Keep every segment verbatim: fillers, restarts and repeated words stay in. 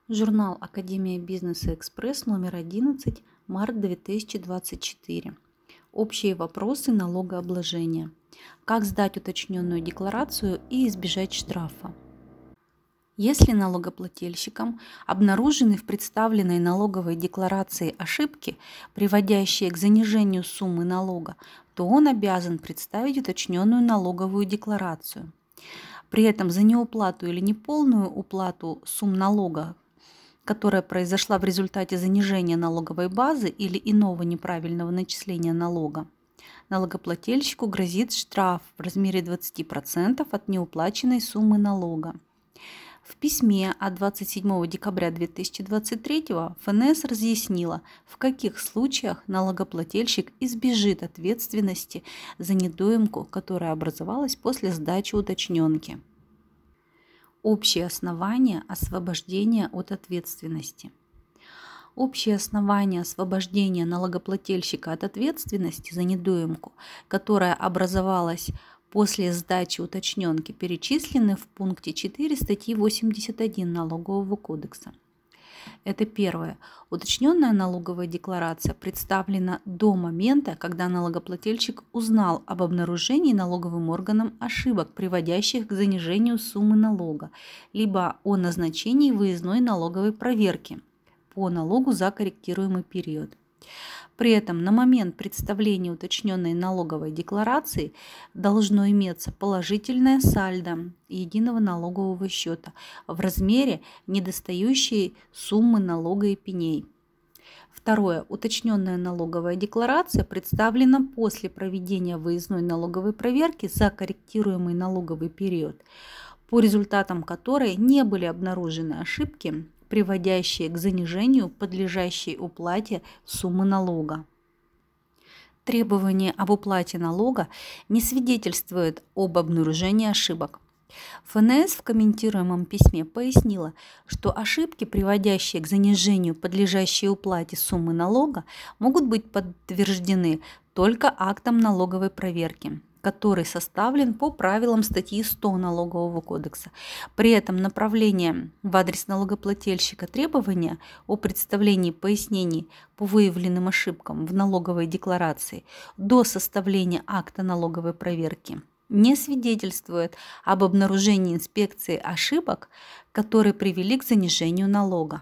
Журнал Академия бизнеса Экспресс, номер одиннадцать, март две тысячи двадцать четыре. Общие вопросы налогообложения. Как сдать уточненную декларацию и избежать штрафа? Если налогоплательщиком обнаружены в представленной налоговой декларации ошибки, приводящие к занижению суммы налога, то он обязан представить уточненную налоговую декларацию. При этом за неуплату или неполную уплату сумм налога, которая произошла в результате занижения налоговой базы или иного неправильного начисления налога, налогоплательщику грозит штраф в размере двадцати процентов от неуплаченной суммы налога. В письме от двадцать седьмого декабря две тысячи двадцать третьего эф эн эс разъяснила, в каких случаях налогоплательщик избежит ответственности за недоимку, которая образовалась после сдачи уточненки. Общие основания освобождения от ответственности. Общие основания освобождения налогоплательщика от ответственности за недоимку, которая образовалась после сдачи уточненки, перечислены в пункте четыре статьи восемьдесят один Налогового кодекса. Это первое. Уточненная налоговая декларация представлена до момента, когда налогоплательщик узнал об обнаружении налоговым органом ошибок, приводящих к занижению суммы налога, либо о назначении выездной налоговой проверки по налогу за корректируемый период. При этом на момент представления уточненной налоговой декларации должно иметься положительное сальдо единого налогового счета в размере недостающей суммы налога и пеней. Второе. Уточненная налоговая декларация представлена после проведения выездной налоговой проверки за корректируемый налоговый период, по результатам которой не были обнаружены ошибки, приводящие к занижению подлежащей уплате суммы налога. Требование об уплате налога не свидетельствует об обнаружении ошибок. эф эн эс в комментируемом письме пояснила, что ошибки, приводящие к занижению подлежащей уплате суммы налога, могут быть подтверждены только актом налоговой проверки, который составлен по правилам статьи сто Налогового кодекса. При этом направление в адрес налогоплательщика требования о представлении пояснений по выявленным ошибкам в налоговой декларации до составления акта налоговой проверки не свидетельствует об обнаружении инспекции ошибок, которые привели к занижению налога.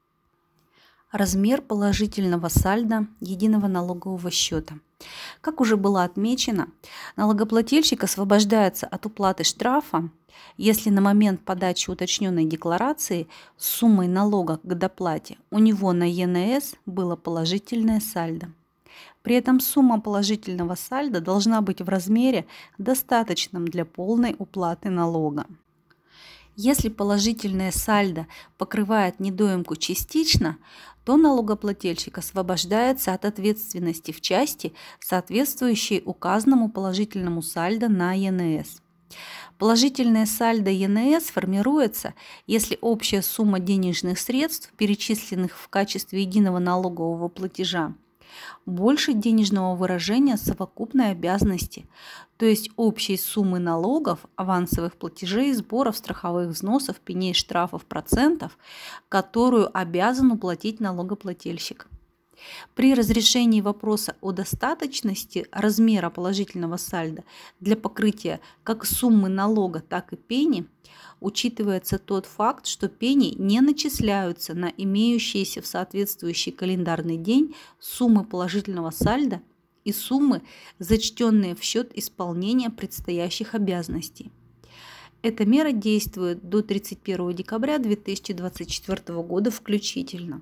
Размер положительного сальдо единого налогового счета. Как уже было отмечено, налогоплательщик освобождается от уплаты штрафа, если на момент подачи уточненной декларации с суммой налога к доплате у него на е эн эс было положительное сальдо. При этом сумма положительного сальдо должна быть в размере, достаточном для полной уплаты налога. Если положительное сальдо покрывает недоимку частично, то налогоплательщик освобождается от ответственности в части, соответствующей указанному положительному сальдо на е эн эс. Положительное сальдо е эн эс формируется, если общая сумма денежных средств, перечисленных в качестве единого налогового платежа, больше денежного выражения совокупной обязанности, то есть общей суммы налогов, авансовых платежей, сборов, страховых взносов, пеней, штрафов, процентов, которую обязан уплатить налогоплательщик. При разрешении вопроса о достаточности размера положительного сальдо для покрытия как суммы налога, так и пени учитывается тот факт, что пени не начисляются на имеющиеся в соответствующий календарный день суммы положительного сальдо и суммы, зачтенные в счет исполнения предстоящих обязанностей. Эта мера действует до тридцать первого декабря две тысячи двадцать четвёртого года включительно.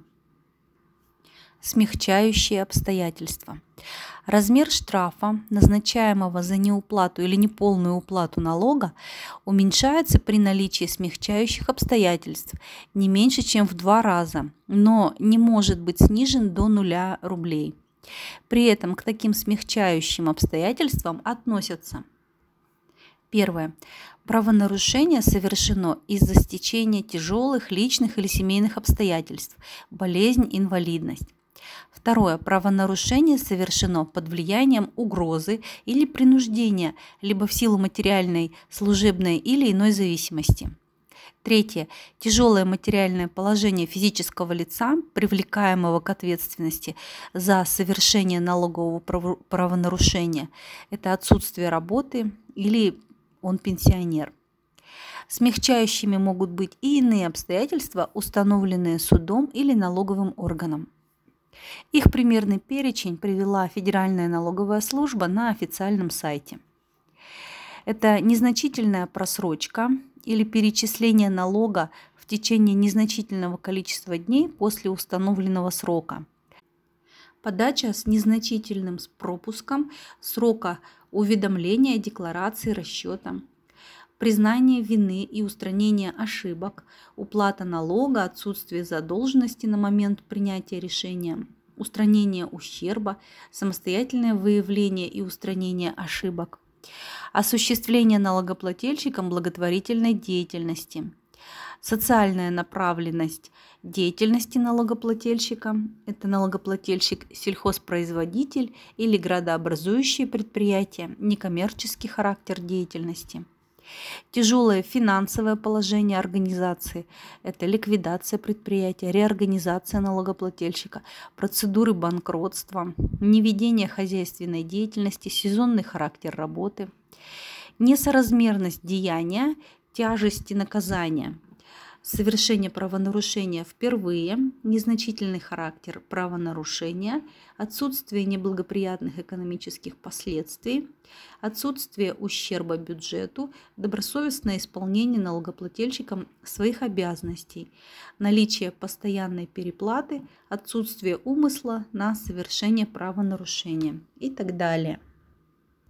Смягчающие обстоятельства. Размер штрафа, назначаемого за неуплату или неполную уплату налога, уменьшается при наличии смягчающих обстоятельств не меньше, чем в два раза, но не может быть снижен до нуля рублей. При этом к таким смягчающим обстоятельствам относятся: первое. Правонарушение совершено из-за стечения тяжелых личных или семейных обстоятельств, болезнь, инвалидность. Второе. Правонарушение совершено под влиянием угрозы или принуждения, либо в силу материальной, служебной или иной зависимости. Третье. Тяжелое материальное положение физического лица, привлекаемого к ответственности за совершение налогового правонарушения. Это отсутствие работы или он пенсионер. Смягчающими могут быть и иные обстоятельства, установленные судом или налоговым органом. Их примерный перечень привела Федеральная налоговая служба на официальном сайте. Это незначительная просрочка или перечисление налога в течение незначительного количества дней после установленного срока. Подача с незначительным пропуском срока уведомления, декларации, расчета. Признание вины и устранение ошибок, уплата налога, отсутствие задолженности на момент принятия решения, устранение ущерба, самостоятельное выявление и устранение ошибок, осуществление налогоплательщиком благотворительной деятельности, социальная направленность деятельности налогоплательщика, это налогоплательщик сельхозпроизводитель или градообразующие предприятия, некоммерческий характер деятельности. Тяжелое финансовое положение организации – это ликвидация предприятия, реорганизация налогоплательщика, процедуры банкротства, неведение хозяйственной деятельности, сезонный характер работы, несоразмерность деяния, тяжести наказания, совершение правонарушения впервые, незначительный характер правонарушения, отсутствие неблагоприятных экономических последствий, отсутствие ущерба бюджету, добросовестное исполнение налогоплательщиком своих обязанностей, наличие постоянной переплаты, отсутствие умысла на совершение правонарушения и так далее.